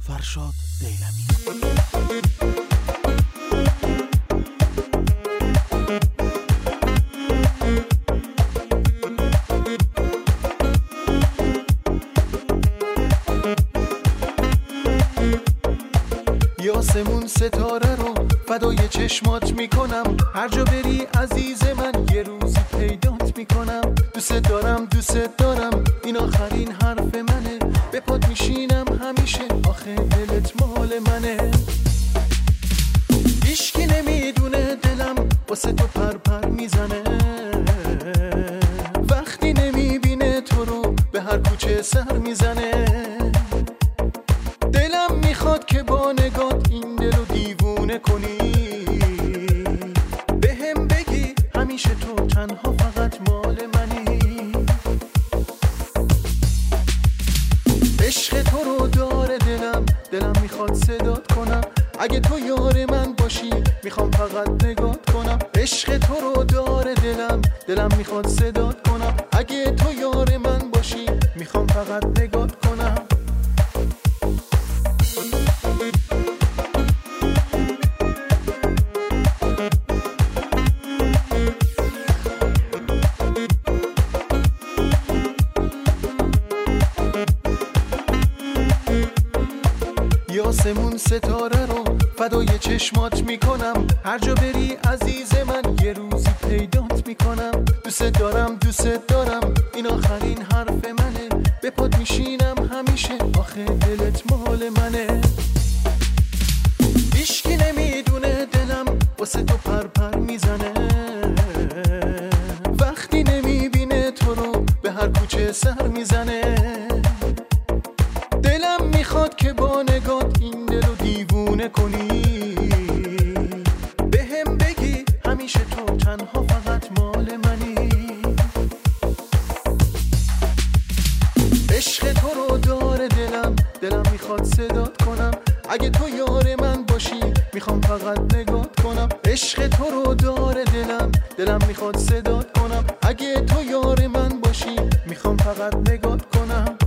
فرشاد دیلمی. یاسمون ستاره رو فدای چشمات میکنم، هر جا بری عزیز من یه روزی پیدات میکنم. دوست دارم این آخرین حرف منه، به پات میشینم همیشه آخه دلت مال منه. هیچکی نمیدونه دلم واسه تو پر میزنه، وقتی نمیبینه تو رو به هر کوچه سر میزنه. دلم میخواد که با نگات این دل رو دیوونه کنی، بهم بگی همیشه تو تنها فقط مال منی. عشق تو رو داره دلم میخواد صدات کنم، اگه تو یار من باشی میخوام فقط نگات کنم. عشق تو رو داره دلم میخواد صدات کنم، اگه تو یار من باشی میخوام فقط نگات کنم. یاسمون ستاره رو فدای چشمات میکنم، هر جا بری عزیز من یه روزی پیدات میکنم. دوست دارم این آخرین حرف منه، به پات میشینم همیشه آخه دلت مال منه. هیچکی نمیدونه دلم واسه تو پر میزنه، وقتی نمیبینه تو رو به هر کوچه سر میزنه. دلم میخواد که با نگات این دل رو دیوونه کنی، بهم بگی همیشه تو تنها فقط مال منی. عشق تو رو داره دلم میخواد صدات کنم، اگه تو یار من باشی میخوام فقط نگات کنم. عشق تو رو داره دلم میخواد صدات کنم، اگه تو یار من باشی میخوام فقط نگات کنم.